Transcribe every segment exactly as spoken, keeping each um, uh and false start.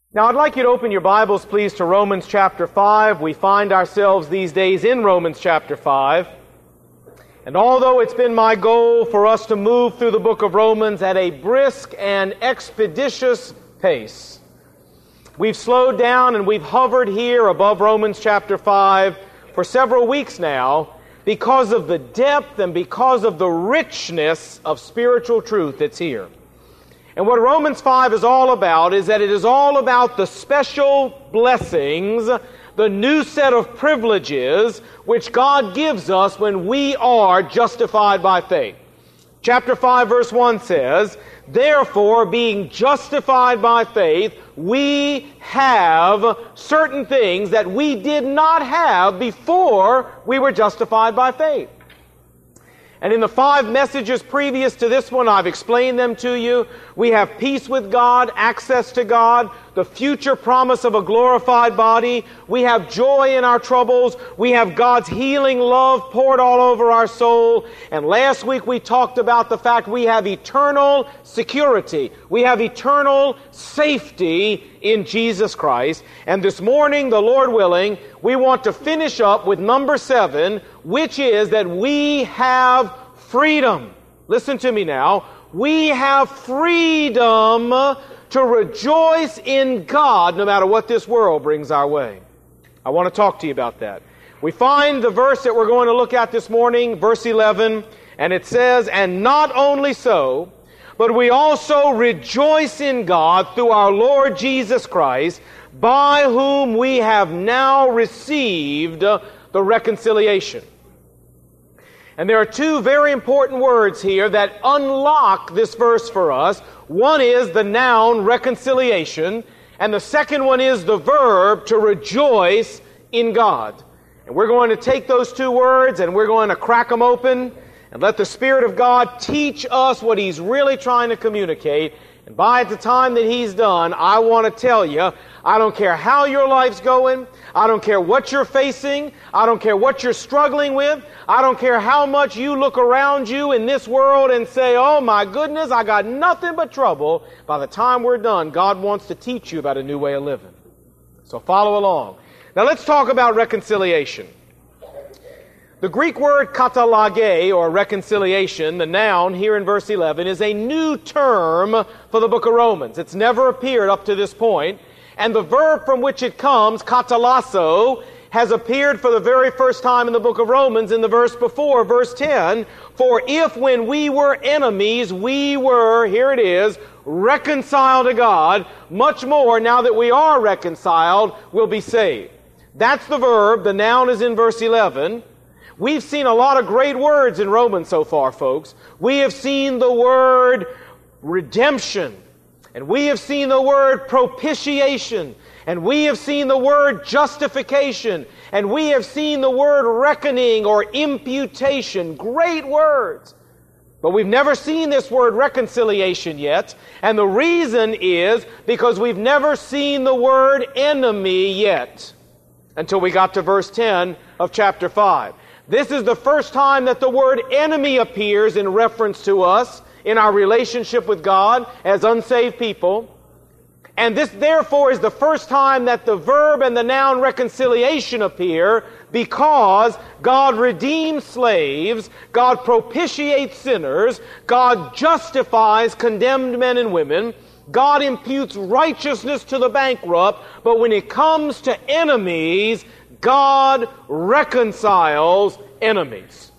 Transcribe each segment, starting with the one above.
Now, I'd like you to open your Bibles, please, to Romans chapter five. We find ourselves these days in Romans chapter five. And although it's been my goal for us to move through the book of Romans at a brisk and expeditious pace, we've slowed down and we've hovered here above Romans chapter five for several weeks now because of the depth and because of the richness of spiritual truth that's here. And what Romans five is all about is that it is all about the special blessings, the new set of privileges which God gives us when we are justified by faith. Chapter five verse one says, "Therefore, being justified by faith, we have certain things that we did not have before we were justified by faith." And in the five messages previous to this one, I've explained them to you. We have peace with God, access to God, the future promise of a glorified body. We have joy in our troubles. We have God's healing love poured all over our soul. And last week we talked about the fact we have eternal security. We have eternal safety in Jesus Christ. And this morning, the Lord willing, we want to finish up with number seven, which is that we have freedom. Listen to me now. We have freedom to rejoice in God no matter what this world brings our way. I want to talk to you about that. We find the verse that we're going to look at this morning, verse eleven, and it says, "And not only so, but we also rejoice in God through our Lord Jesus Christ, by whom we have now received the reconciliation." And there are two very important words here that unlock this verse for us. One is the noun reconciliation, and the second one is the verb to rejoice in God. And we're going to take those two words and we're going to crack them open and let the Spirit of God teach us what He's really trying to communicate. And by the time that He's done, I want to tell you, I don't care how your life's going. I don't care what you're facing. I don't care what you're struggling with. I don't care how much you look around you in this world and say, "Oh my goodness, I got nothing but trouble." By the time we're done, God wants to teach you about a new way of living. So follow along. Now let's talk about reconciliation. The Greek word katalage, or reconciliation, the noun here in verse eleven, is a new term for the book of Romans. It's never appeared up to this point. And the verb from which it comes, katalasso, has appeared for the very first time in the book of Romans in the verse before, verse ten. "For if when we were enemies, we were," here it is, "reconciled to God, much more now that we are reconciled, we'll be saved." That's the verb. The noun is in verse eleven. We've seen a lot of great words in Romans so far, folks. We have seen the word redemption. And we have seen the word propitiation. And we have seen the word justification. And we have seen the word reckoning or imputation. Great words. But we've never seen this word reconciliation yet. And the reason is because we've never seen the word enemy yet. Until we got to verse ten of chapter five. This is the first time that the word enemy appears in reference to us in our relationship with God as unsaved people. And this, therefore, is the first time that the verb and the noun reconciliation appear, because God redeems slaves, God propitiates sinners, God justifies condemned men and women, God imputes righteousness to the bankrupt, but when it comes to enemies, God reconciles enemies.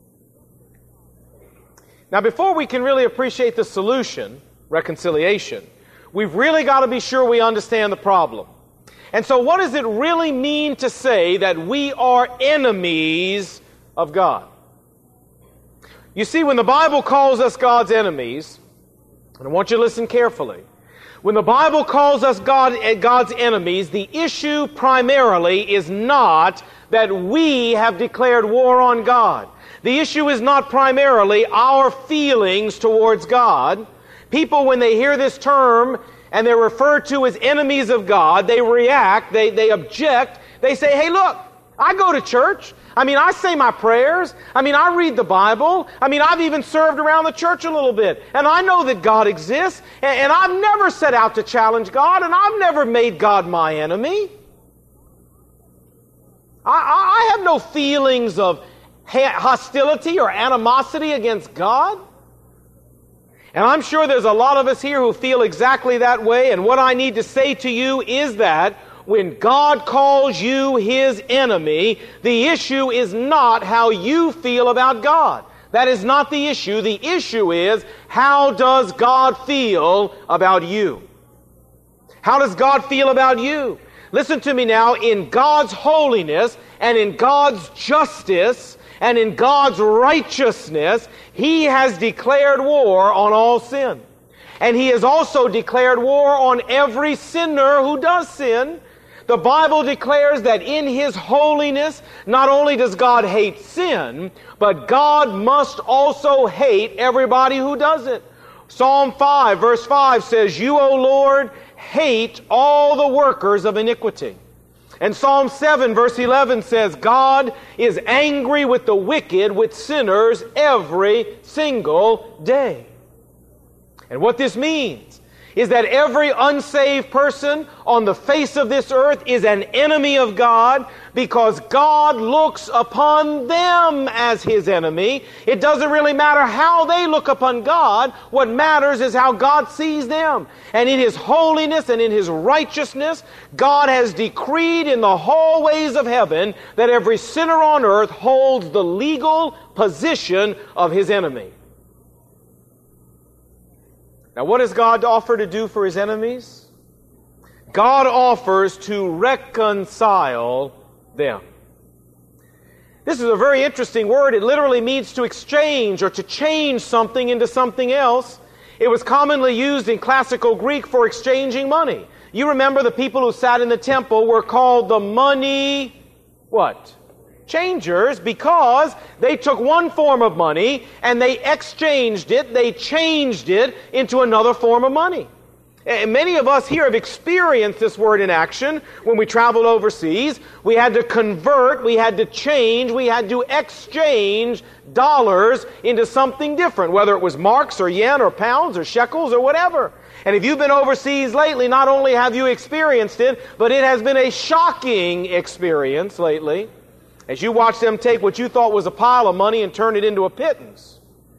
Now, before we can really appreciate the solution, reconciliation, we've really got to be sure we understand the problem. And so what does it really mean to say that we are enemies of God? You see, when the Bible calls us God's enemies, and I want you to listen carefully, when the Bible calls us God, God's enemies, the issue primarily is not that we have declared war on God. The issue is not primarily our feelings towards God. People, when they hear this term and they're referred to as enemies of God, they react, they, they object, they say, hey, look, I go to church. I mean, I say my prayers. I mean, I read the Bible. I mean, I've even served around the church a little bit. And I know that God exists. And, and I've never set out to challenge God. And I've never made God my enemy. I, I, I have no feelings of hostility or animosity against God. And I'm sure there's a lot of us here who feel exactly that way. And what I need to say to you is that when God calls you His enemy, the issue is not how you feel about God. That is not the issue. The issue is, how does God feel about you? How does God feel about you? Listen to me now. In God's holiness and in God's justice and in God's righteousness, He has declared war on all sin. And He has also declared war on every sinner who does sin. The Bible declares that in His holiness, not only does God hate sin, but God must also hate everybody who does it. Psalm five, verse five says, "You, O Lord, hate all the workers of iniquity." And Psalm seven, verse eleven says, "God is angry with the wicked, with sinners, every single day." And what this means is that every unsaved person on the face of this earth is an enemy of God, because God looks upon them as His enemy. It doesn't really matter how they look upon God. What matters is how God sees them. And in His holiness and in His righteousness, God has decreed in the hallways of heaven that every sinner on earth holds the legal position of his enemy. Now, what does God offer to do for His enemies? God offers to reconcile them. This is a very interesting word. It literally means to exchange or to change something into something else. It was commonly used in classical Greek for exchanging money. You remember the people who sat in the temple were called the money, what? Changers, because they took one form of money and they exchanged it, they changed it into another form of money. And many of us here have experienced this word in action when we traveled overseas. We had to convert, we had to change, we had to exchange dollars into something different, whether it was marks or yen or pounds or shekels or whatever. And if you've been overseas lately, not only have you experienced it, but it has been a shocking experience lately, as you watch them take what you thought was a pile of money and turn it into a pittance.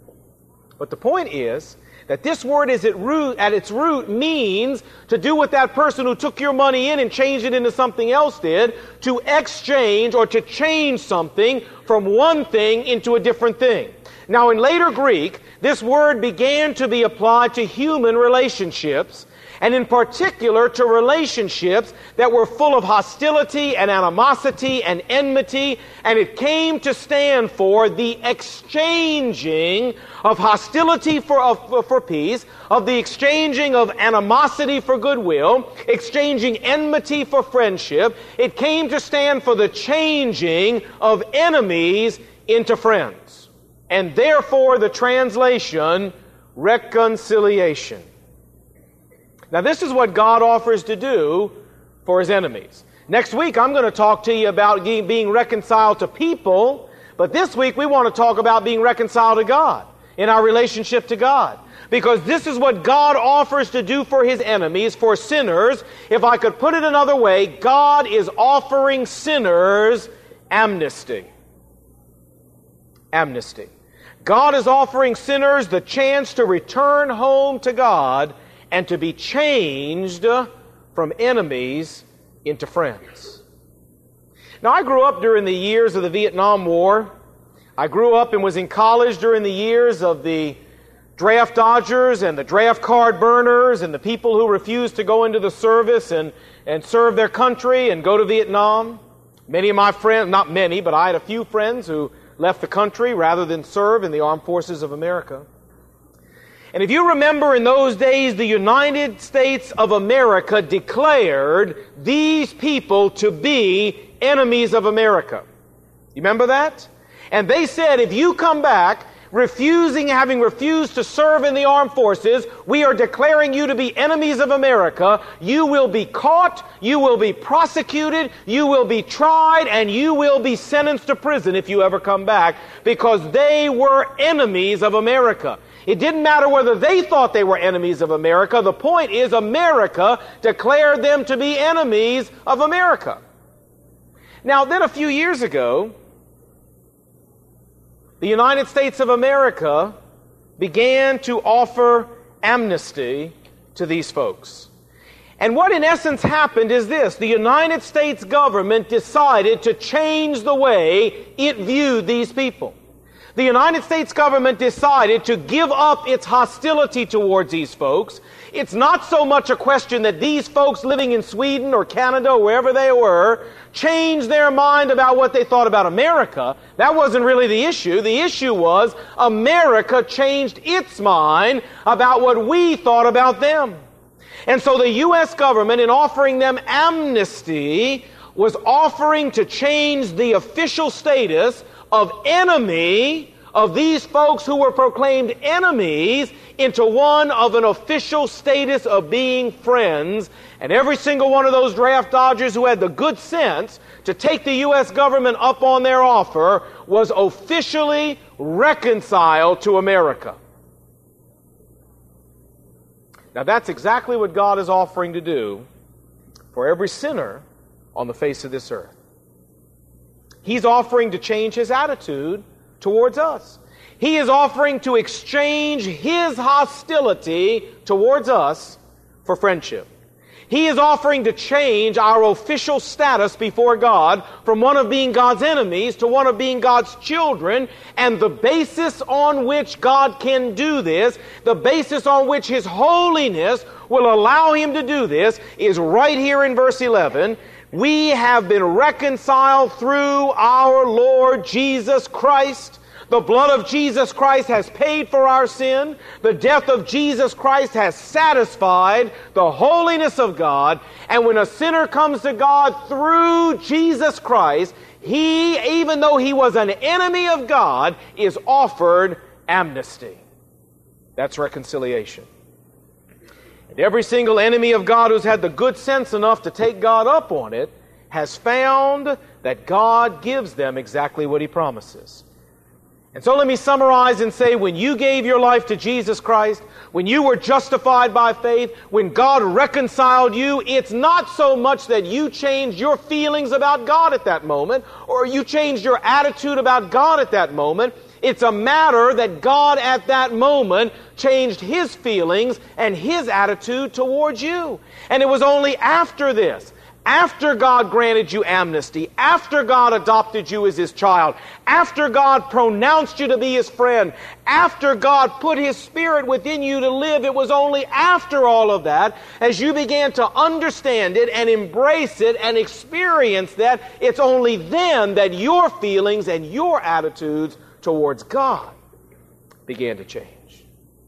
But the point is that this word is at root, at its root means to do what that person who took your money in and changed it into something else did, to exchange or to change something from one thing into a different thing. Now, in later Greek, this word began to be applied to human relationships, and in particular to relationships that were full of hostility and animosity and enmity, and it came to stand for the exchanging of hostility for, of, for peace, of the exchanging of animosity for goodwill, exchanging enmity for friendship. It came to stand for the changing of enemies into friends. And therefore the translation, reconciliation. Now, this is what God offers to do for His enemies. Next week, I'm going to talk to you about being reconciled to people, but this week we want to talk about being reconciled to God, in our relationship to God. Because this is what God offers to do for His enemies, for sinners. If I could put it another way, God is offering sinners amnesty. Amnesty. God is offering sinners the chance to return home to God and to be changed from enemies into friends. Now, I grew up during the years of the Vietnam War. I grew up and was in college during the years of the draft dodgers and the draft card burners and the people who refused to go into the service and, and serve their country and go to Vietnam. Many of my friends, not many, but I had a few friends who left the country rather than serve in the armed forces of America. And if you remember, in those days, the United States of America declared these people to be enemies of America. You remember that? And they said, if you come back, refusing, having refused to serve in the armed forces, we are declaring you to be enemies of America. You will be caught, you will be prosecuted, you will be tried, and you will be sentenced to prison if you ever come back, because they were enemies of America. It didn't matter whether they thought they were enemies of America. The point is, America declared them to be enemies of America. Now, then a few years ago, the United States of America began to offer amnesty to these folks. And what in essence happened is this: the United States government decided to change the way it viewed these people. The United States government decided to give up its hostility towards these folks. It's not so much a question that these folks living in Sweden or Canada or wherever they were changed their mind about what they thought about America. That wasn't really the issue. The issue was America changed its mind about what we thought about them. And so the U S government, in offering them amnesty, was offering to change the official status of enemy of these folks who were proclaimed enemies into one of an official status of being friends. And every single one of those draft dodgers who had the good sense to take the U S government up on their offer was officially reconciled to America. Now that's exactly what God is offering to do for every sinner on the face of this earth. He's offering to change His attitude towards us. He is offering to exchange His hostility towards us for friendship. He is offering to change our official status before God from one of being God's enemies to one of being God's children. And the basis on which God can do this, the basis on which His holiness will allow Him to do this, is right here in verse eleven. We have been reconciled through our Lord Jesus Christ. The blood of Jesus Christ has paid for our sin. The death of Jesus Christ has satisfied the holiness of God. And when a sinner comes to God through Jesus Christ, he, even though he was an enemy of God, is offered amnesty. That's reconciliation. And every single enemy of God who's had the good sense enough to take God up on it has found that God gives them exactly what He promises. And so let me summarize and say, when you gave your life to Jesus Christ, when you were justified by faith, when God reconciled you, it's not so much that you changed your feelings about God at that moment, or you changed your attitude about God at that moment. It's a matter that God at that moment changed His feelings and His attitude towards you. And it was only after this, after God granted you amnesty, after God adopted you as His child, after God pronounced you to be His friend, after God put His Spirit within you to live, it was only after all of that, as you began to understand it and embrace it and experience that, it's only then that your feelings and your attitudes towards God began to change.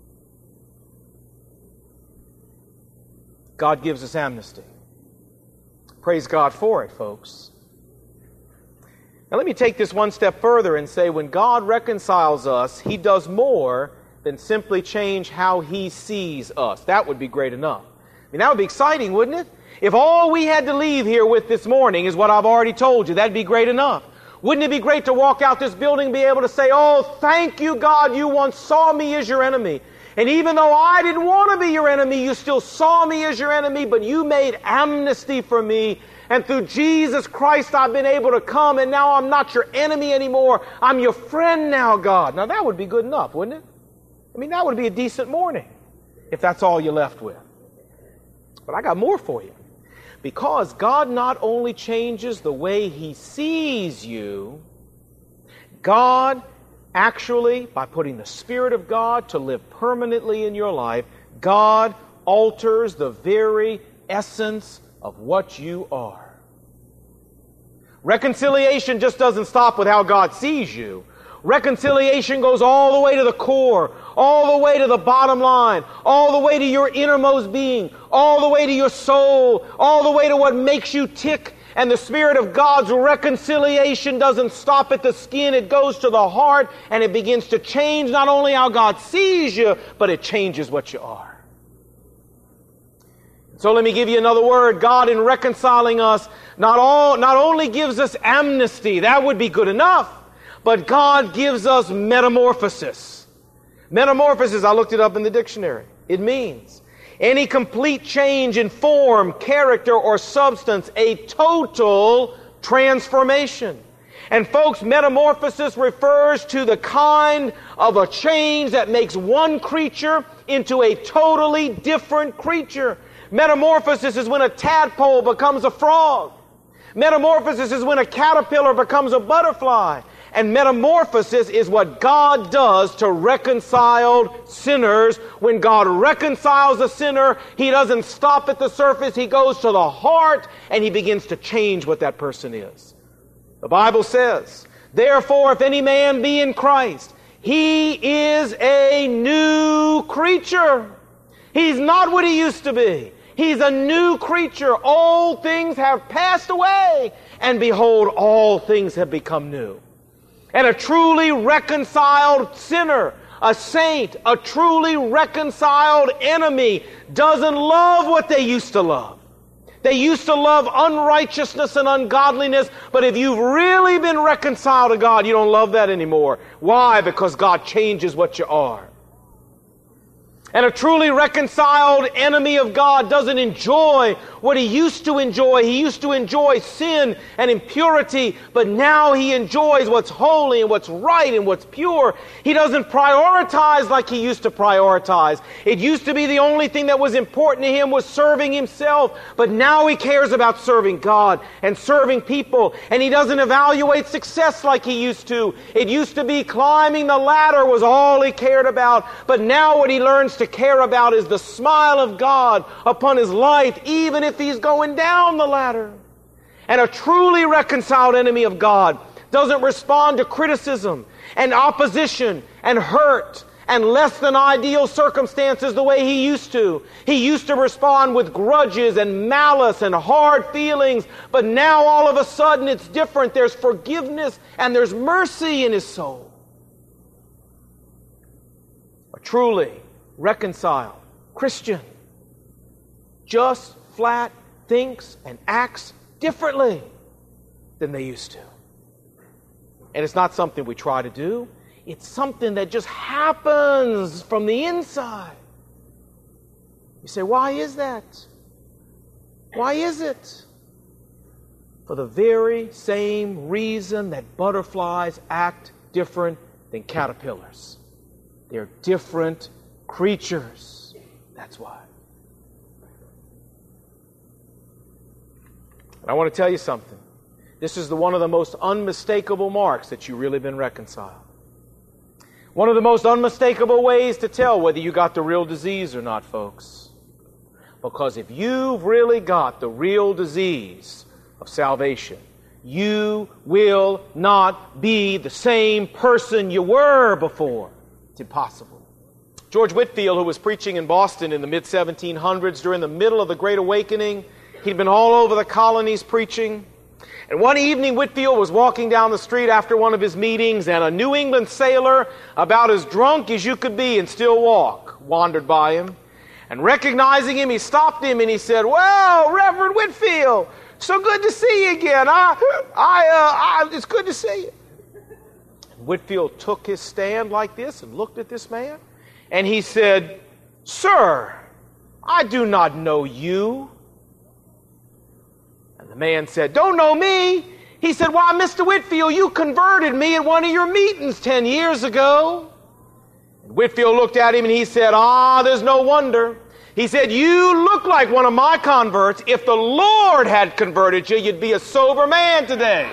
God gives us amnesty. Praise God for it, folks. Now let me take this one step further and say, when God reconciles us, He does more than simply change how He sees us. That would be great enough. I mean, that would be exciting, wouldn't it? If all we had to leave here with this morning is what I've already told you, that'd be great enough. Wouldn't it be great to walk out this building and be able to say, oh, thank you, God, you once saw me as your enemy. And even though I didn't want to be your enemy, you still saw me as your enemy, but you made amnesty for me. And through Jesus Christ, I've been able to come, and now I'm not your enemy anymore. I'm your friend now, God. Now that would be good enough, wouldn't it? I mean, that would be a decent morning if that's all you're left with. But I got more for you. Because God not only changes the way He sees you, God actually, by putting the Spirit of God to live permanently in your life, God alters the very essence of what you are. Reconciliation just doesn't stop with how God sees you. Reconciliation goes all the way to the core, all the way to the bottom line, all the way to your innermost being, all the way to your soul, all the way to what makes you tick. And the Spirit of God's reconciliation doesn't stop at the skin. It goes to the heart, and it begins to change not only how God sees you, but it changes what you are. So let me give you another word. God, in reconciling us, not all, not only gives us amnesty, that would be good enough, but God gives us metamorphosis. Metamorphosis, I looked it up in the dictionary. It means any complete change in form, character, or substance, a total transformation. And folks, metamorphosis refers to the kind of a change that makes one creature into a totally different creature. Metamorphosis is when a tadpole becomes a frog. Metamorphosis is when a caterpillar becomes a butterfly. And metamorphosis is what God does to reconciled sinners. When God reconciles a sinner, He doesn't stop at the surface. He goes to the heart and He begins to change what that person is. The Bible says, therefore, if any man be in Christ, he is a new creature. He's not what he used to be. He's a new creature. Old things have passed away, and behold, all things have become new. And a truly reconciled sinner, a saint, a truly reconciled enemy doesn't love what they used to love. They used to love unrighteousness and ungodliness, but if you've really been reconciled to God, you don't love that anymore. Why? Because God changes what you are. And a truly reconciled enemy of God doesn't enjoy what he used to enjoy. He used to enjoy sin and impurity, but now he enjoys what's holy and what's right and what's pure. He doesn't prioritize like he used to prioritize. It used to be the only thing that was important to him was serving himself, but now he cares about serving God and serving people, and he doesn't evaluate success like he used to. It used to be climbing the ladder was all he cared about, but now what he learns to to care about is the smile of God upon his life, even if he's going down the ladder. And a truly reconciled enemy of God doesn't respond to criticism and opposition and hurt and less than ideal circumstances the way he used to. He used to respond with grudges and malice and hard feelings, but now all of a sudden it's different. There's forgiveness and there's mercy in his soul. A truly reconciled Christian just flat thinks and acts differently than they used to. And it's not something we try to do. It's something that just happens from the inside. You say, why is that? Why is it? For the very same reason that butterflies act different than caterpillars. They're different creatures. That's why. And I want to tell you something. This is the one of the most unmistakable marks that you've really been reconciled. One of the most unmistakable ways to tell whether you got the real disease or not, folks. Because if you've really got the real disease of salvation, you will not be the same person you were before. It's impossible. George Whitefield, who was preaching in Boston in the mid seventeen hundreds during the middle of the Great Awakening, he'd been all over the colonies preaching. And one evening, Whitefield was walking down the street after one of his meetings, and a New England sailor, about as drunk as you could be and still walk, wandered by him. And recognizing him, he stopped him and he said, "Well, Reverend Whitefield, so good to see you again. I, I, uh, I, it's good to see you." And Whitefield took his stand like this and looked at this man. And he said, "Sir, I do not know you." And the man said, "Don't know me?" He said, "Why, Mister Whitefield, you converted me at one of your meetings ten years ago." And Whitefield looked at him and he said, "Ah, there's no wonder." He said, "You look like one of my converts. If the Lord had converted you, you'd be a sober man today."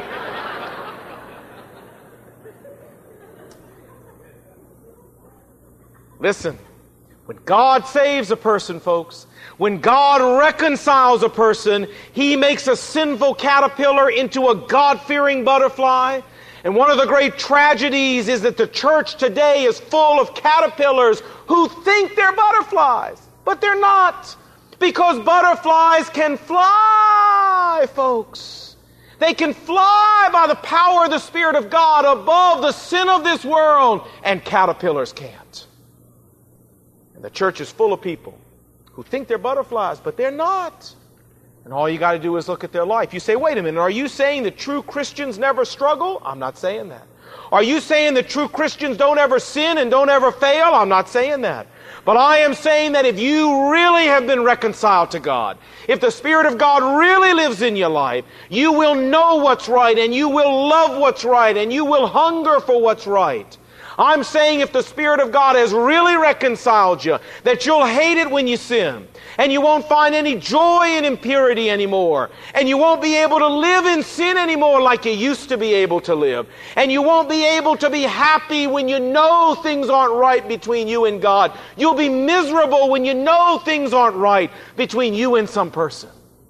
Listen, when God saves a person, folks, when God reconciles a person, He makes a sinful caterpillar into a God-fearing butterfly. And one of the great tragedies is that the church today is full of caterpillars who think they're butterflies, but they're not. Because butterflies can fly, folks. They can fly by the power of the Spirit of God above the sin of this world, and caterpillars can't. And the church is full of people who think they're butterflies, but they're not. And all you got to do is look at their life. You say, wait a minute, are you saying that true Christians never struggle? I'm not saying that. Are you saying that true Christians don't ever sin and don't ever fail? I'm not saying that. But I am saying that if you really have been reconciled to God, if the Spirit of God really lives in your life, you will know what's right, and you will love what's right, and you will hunger for what's right. I'm saying if the Spirit of God has really reconciled you, that you'll hate it when you sin, and you won't find any joy in impurity anymore, and you won't be able to live in sin anymore like you used to be able to live, and you won't be able to be happy when you know things aren't right between you and God. You'll be miserable when you know things aren't right between you and some person.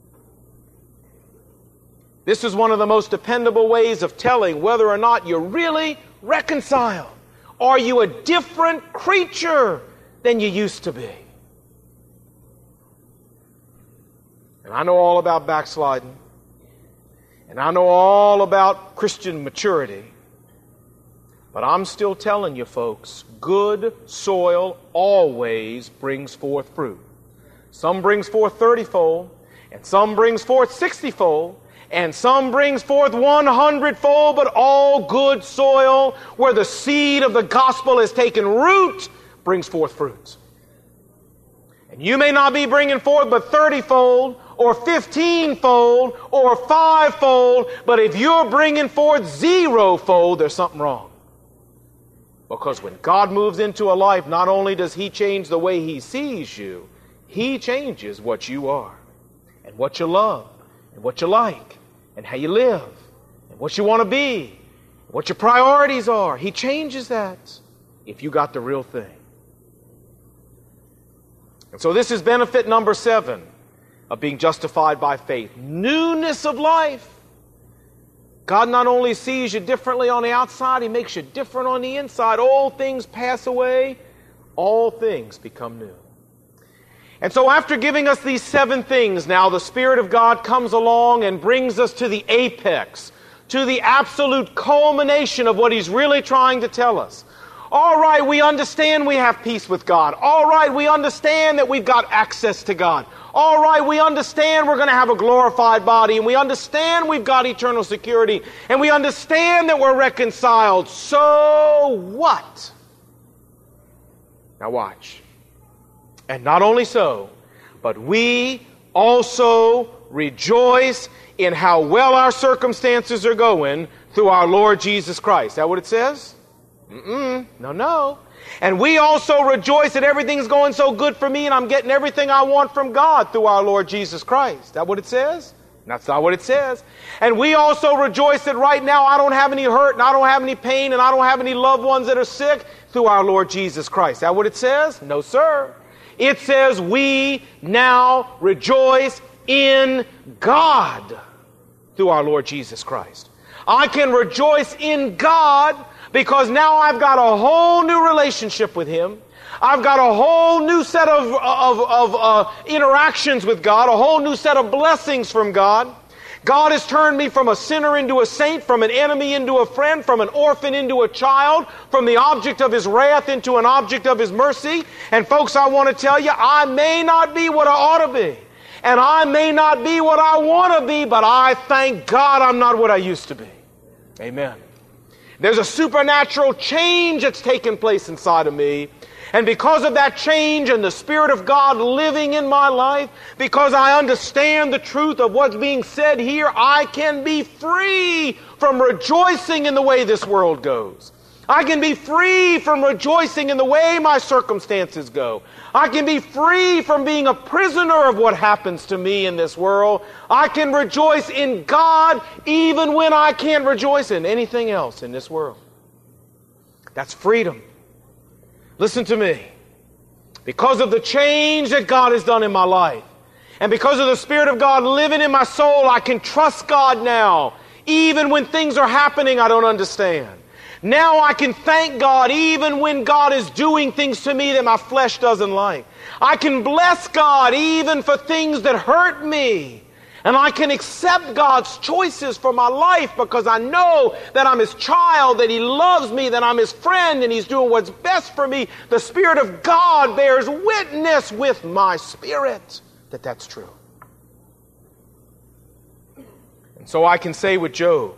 This is one of the most dependable ways of telling whether or not you're really reconciled. Are you a different creature than you used to be? And I know all about backsliding. And I know all about Christian maturity. But I'm still telling you folks, good soil always brings forth fruit. Some brings forth thirty-fold, and some brings forth sixty-fold, and some brings forth one hundred-fold, but all good soil where the seed of the gospel has taken root brings forth fruit. And you may not be bringing forth but thirty-fold, or fifteen-fold, or five-fold, but if you're bringing forth zero-fold, there's something wrong. Because when God moves into a life, not only does He change the way He sees you, He changes what you are, and what you love, and what you like, and how you live, and what you want to be, what your priorities are. He changes that if you got the real thing. And so this is benefit number seven of being justified by faith. Newness of life. God not only sees you differently on the outside, He makes you different on the inside. All things pass away, all things become new. And so after giving us these seven things, now the Spirit of God comes along and brings us to the apex, to the absolute culmination of what He's really trying to tell us. All right, we understand we have peace with God. All right, we understand that we've got access to God. All right, we understand we're going to have a glorified body, and we understand we've got eternal security, and we understand that we're reconciled. So what? Now watch. And not only so, but we also rejoice in how well our circumstances are going through our Lord Jesus Christ. Is that what it says? Mm-mm. No, no. And we also rejoice that everything's going so good for me and I'm getting everything I want from God through our Lord Jesus Christ. Is that what it says? That's not what it says. And we also rejoice that right now I don't have any hurt and I don't have any pain and I don't have any loved ones that are sick through our Lord Jesus Christ. Is that what it says? No, sir. It says we now rejoice in God through our Lord Jesus Christ. I can rejoice in God because now I've got a whole new relationship with Him. I've got a whole new set of, of, of uh, interactions with God, a whole new set of blessings from God. God has turned me from a sinner into a saint, from an enemy into a friend, from an orphan into a child, from the object of His wrath into an object of His mercy. And folks, I want to tell you, I may not be what I ought to be. And I may not be what I want to be, but I thank God I'm not what I used to be. Amen. There's a supernatural change that's taken place inside of me. And because of that change and the Spirit of God living in my life, because I understand the truth of what's being said here, I can be free from rejoicing in the way this world goes. I can be free from rejoicing in the way my circumstances go. I can be free from being a prisoner of what happens to me in this world. I can rejoice in God even when I can't rejoice in anything else in this world. That's freedom. Listen to me. Because of the change that God has done in my life, and because of the Spirit of God living in my soul, I can trust God now, even when things are happening I don't understand. Now I can thank God even when God is doing things to me that my flesh doesn't like. I can bless God even for things that hurt me. And I can accept God's choices for my life because I know that I'm His child, that He loves me, that I'm His friend, and He's doing what's best for me. The Spirit of God bears witness with my spirit that that's true. And so I can say with Job,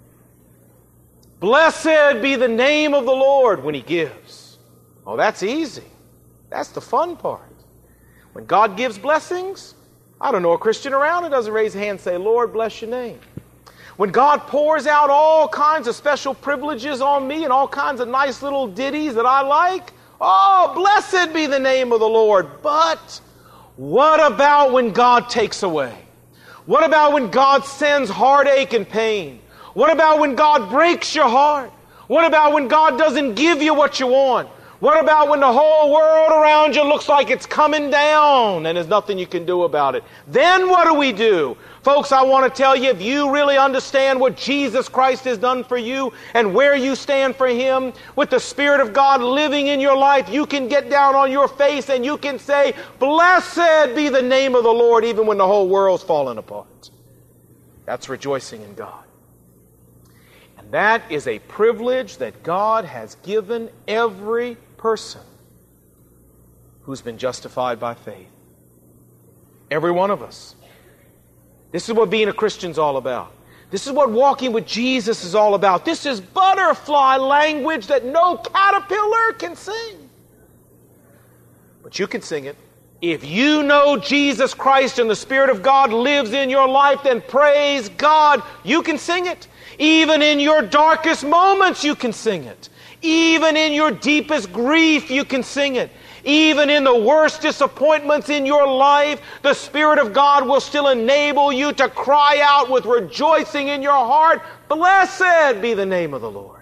blessed be the name of the Lord when He gives. Oh, that's easy. That's the fun part. When God gives blessings, I don't know a Christian around who doesn't raise a hand and say, Lord, bless your name. When God pours out all kinds of special privileges on me and all kinds of nice little ditties that I like, oh, blessed be the name of the Lord. But what about when God takes away? What about when God sends heartache and pain? What about when God breaks your heart? What about when God doesn't give you what you want? What about when the whole world around you looks like it's coming down and there's nothing you can do about it? Then what do we do? Folks, I want to tell you, if you really understand what Jesus Christ has done for you and where you stand for Him, with the Spirit of God living in your life, you can get down on your face and you can say, blessed be the name of the Lord, even when the whole world's falling apart. That's rejoicing in God. And that is a privilege that God has given every person who's been justified by faith. Every one of us. This is what being a Christian's all about. This is what walking with Jesus is all about. This is butterfly language that no caterpillar can sing. But you can sing it. If you know Jesus Christ and the Spirit of God lives in your life, then praise God, you can sing it. Even in your darkest moments, you can sing it. Even in your deepest grief, you can sing it. Even in the worst disappointments in your life, the Spirit of God will still enable you to cry out with rejoicing in your heart, blessed be the name of the Lord.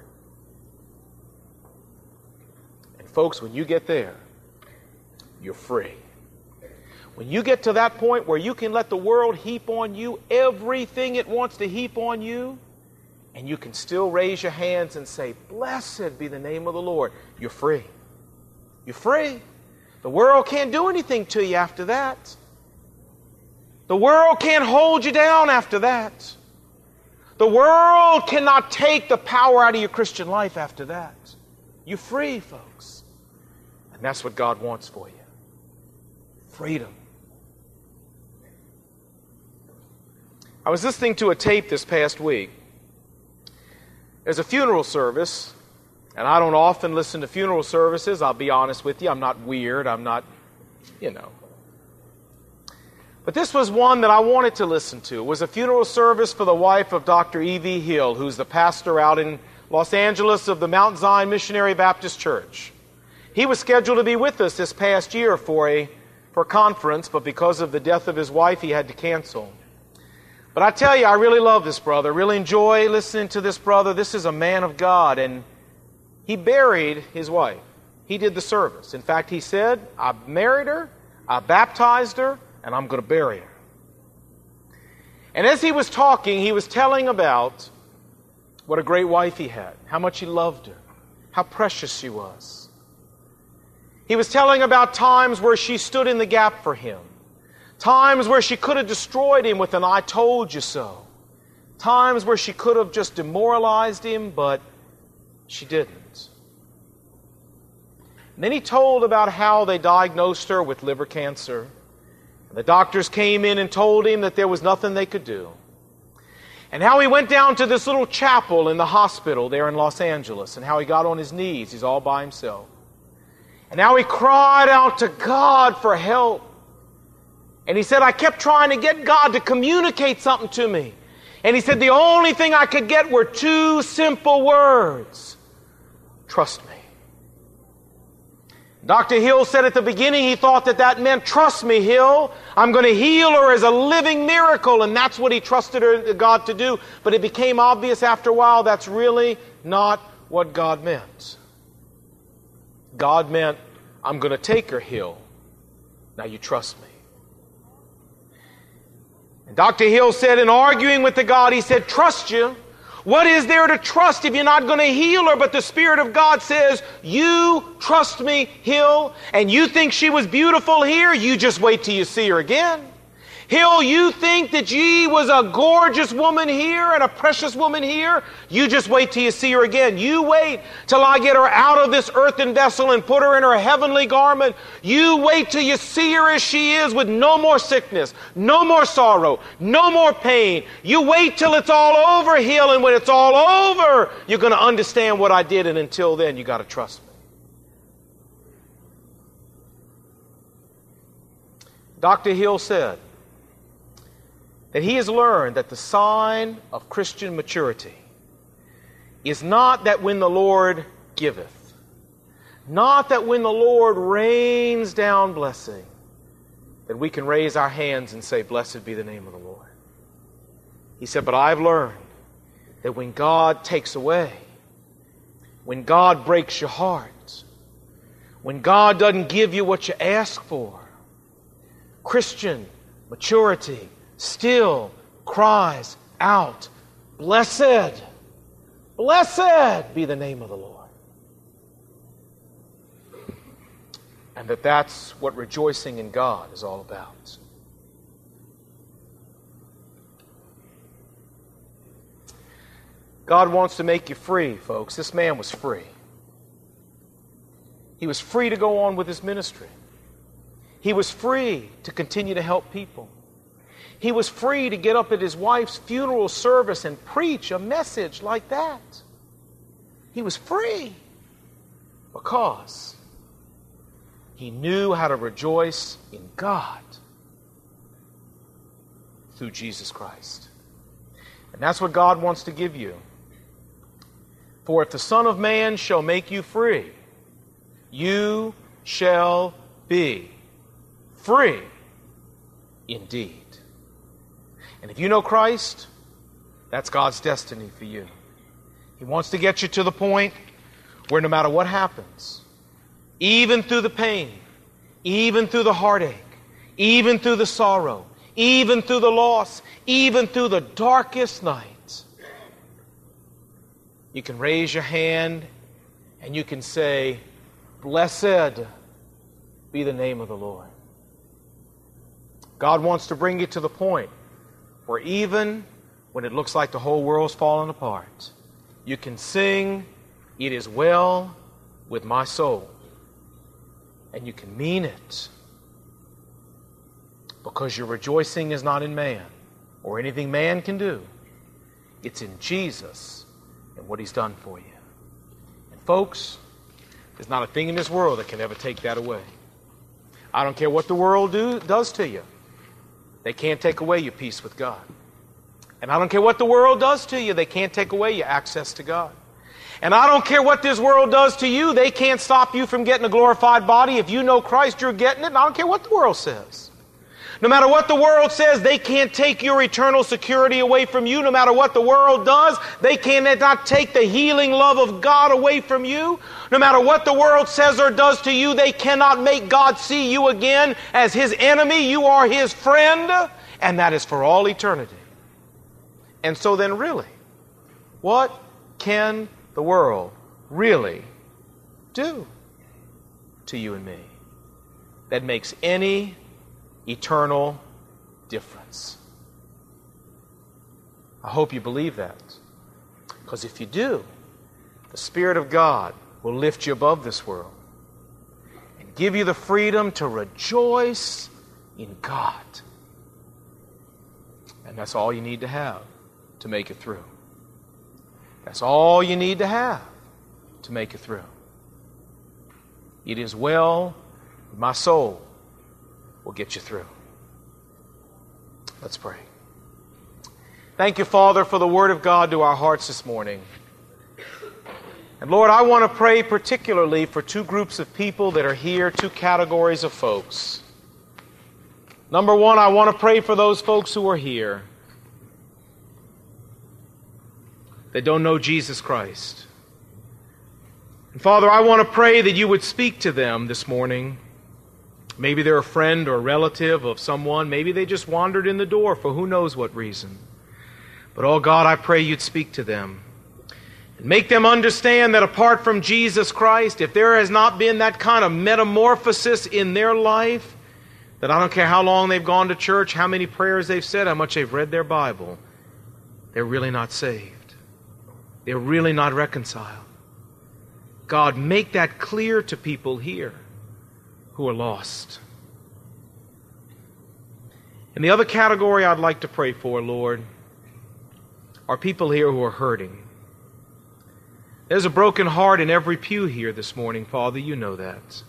And folks, when you get there, you're free. When you get to that point where you can let the world heap on you everything it wants to heap on you, and you can still raise your hands and say, blessed be the name of the Lord, you're free. You're free. The world can't do anything to you after that. The world can't hold you down after that. The world cannot take the power out of your Christian life after that. You're free, folks. And that's what God wants for you. Freedom. I was listening to a tape this past week. There's a funeral service, and I don't often listen to funeral services. I'll be honest with you. I'm not weird. I'm not, you know. But this was one that I wanted to listen to. It was a funeral service for the wife of Doctor E V Hill, who's the pastor out in Los Angeles of the Mount Zion Missionary Baptist Church. He was scheduled to be with us this past year for a, for a conference, but because of the death of his wife, he had to cancel. But I tell you, I really love this brother. Really enjoy listening to this brother. This is a man of God, and he buried his wife. He did the service. In fact, he said, I married her, I baptized her, and I'm going to bury her. And as he was talking, he was telling about what a great wife he had, how much he loved her, how precious she was. He was telling about times where she stood in the gap for him. Times where she could have destroyed him with an I told you so. Times where she could have just demoralized him, but she didn't. And then he told about how they diagnosed her with liver cancer. And the doctors came in and told him that there was nothing they could do. And how he went down to this little chapel in the hospital there in Los Angeles, and how he got on his knees. He's all by himself. And how he cried out to God for help. And he said, I kept trying to get God to communicate something to me. And he said, the only thing I could get were two simple words. Trust me. Doctor Hill said at the beginning he thought that that meant, trust me, Hill. I'm going to heal her as a living miracle. And that's what he trusted her, God to do. But it became obvious after a while that's really not what God meant. God meant, I'm going to take her, Hill. Now you trust me. And Doctor Hill said, in arguing with the God, he said, trust you. What is there to trust if you're not going to heal her? But the Spirit of God says, you trust me, Hill. And you think she was beautiful here, you just wait till you see her again. Hill, you think that ye was a gorgeous woman here and a precious woman here? You just wait till you see her again. You wait till I get her out of this earthen vessel and put her in her heavenly garment. You wait till you see her as she is, with no more sickness, no more sorrow, no more pain. You wait till it's all over, Hill, and when it's all over, you're going to understand what I did, and until then, you got to trust me. Doctor Hill said that he has learned that the sign of Christian maturity is not that when the Lord giveth, not that when the Lord rains down blessing, that we can raise our hands and say, blessed be the name of the Lord. He said, but I've learned that when God takes away, when God breaks your heart, when God doesn't give you what you ask for, Christian maturity still cries out, blessed, blessed be the name of the Lord. And that that's what rejoicing in God is all about. God wants to make you free, folks. This man was free. He was free to go on with his ministry. He was free to continue to help people. He was free to get up at his wife's funeral service and preach a message like that. He was free because he knew how to rejoice in God through Jesus Christ. And that's what God wants to give you. For if the Son of Man shall make you free, you shall be free indeed. And if you know Christ, that's God's destiny for you. He wants to get you to the point where no matter what happens, even through the pain, even through the heartache, even through the sorrow, even through the loss, even through the darkest night, you can raise your hand and you can say, blessed be the name of the Lord. God wants to bring you to the point where even when it looks like the whole world's falling apart, you can sing, it is well with my soul. And you can mean it. Because your rejoicing is not in man or anything man can do. It's in Jesus and what He's done for you. And folks, there's not a thing in this world that can ever take that away. I don't care what the world do, does to you. They can't take away your peace with God. And I don't care what the world does to you. They can't take away your access to God. And I don't care what this world does to you. They can't stop you from getting a glorified body. If you know Christ, you're getting it. And I don't care what the world says. No matter what the world says, they can't take your eternal security away from you. No matter what the world does, they cannot take the healing love of God away from you. No matter what the world says or does to you, they cannot make God see you again as His enemy. You are His friend, and that is for all eternity. And so then really, what can the world really do to you and me that makes any eternal difference? I hope you believe that. Because if you do, the Spirit of God will lift you above this world and give you the freedom to rejoice in God. And that's all you need to have to make it through. That's all you need to have to make it through. It is well with my soul will get you through. Let's pray. Thank you, Father, for the Word of God to our hearts this morning. And Lord, I want to pray particularly for two groups of people that are here, two categories of folks. Number one, I want to pray for those folks who are here that don't know Jesus Christ. And Father, I want to pray that you would speak to them this morning. Maybe they're a friend or a relative of someone. Maybe they just wandered in the door for who knows what reason. But, oh God, I pray you'd speak to them. And make them understand that apart from Jesus Christ, if there has not been that kind of metamorphosis in their life, that I don't care how long they've gone to church, how many prayers they've said, how much they've read their Bible, they're really not saved. They're really not reconciled. God, make that clear to people here who are lost. And the other category I'd like to pray for, Lord, are people here who are hurting. There's a broken heart in every pew here this morning, Father. You know that.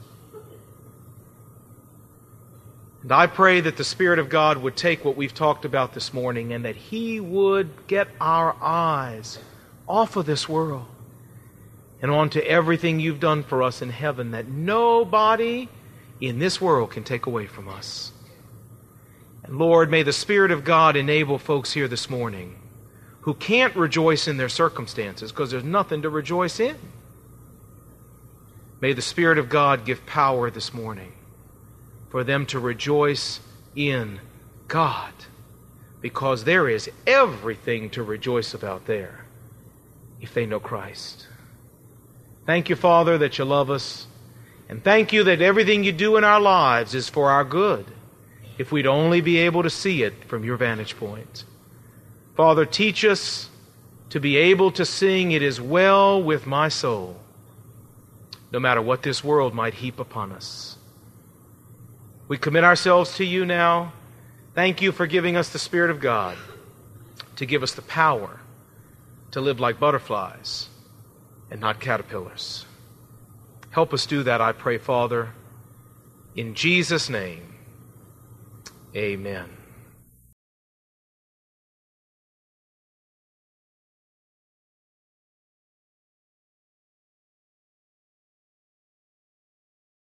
And I pray that the Spirit of God would take what we've talked about this morning and that He would get our eyes off of this world and onto everything You've done for us in heaven that nobody in this world can take away from us. And Lord, may the Spirit of God enable folks here this morning who can't rejoice in their circumstances because there's nothing to rejoice in. May the Spirit of God give power this morning for them to rejoice in God, because there is everything to rejoice about there if they know Christ. Thank You, Father, that You love us, and thank You that everything You do in our lives is for our good, if we'd only be able to see it from Your vantage point. Father, teach us to be able to sing, "It is well with my soul," no matter what this world might heap upon us. We commit ourselves to You now. Thank You for giving us the Spirit of God to give us the power to live like butterflies and not caterpillars. Help us do that, I pray, Father. In Jesus' name, amen.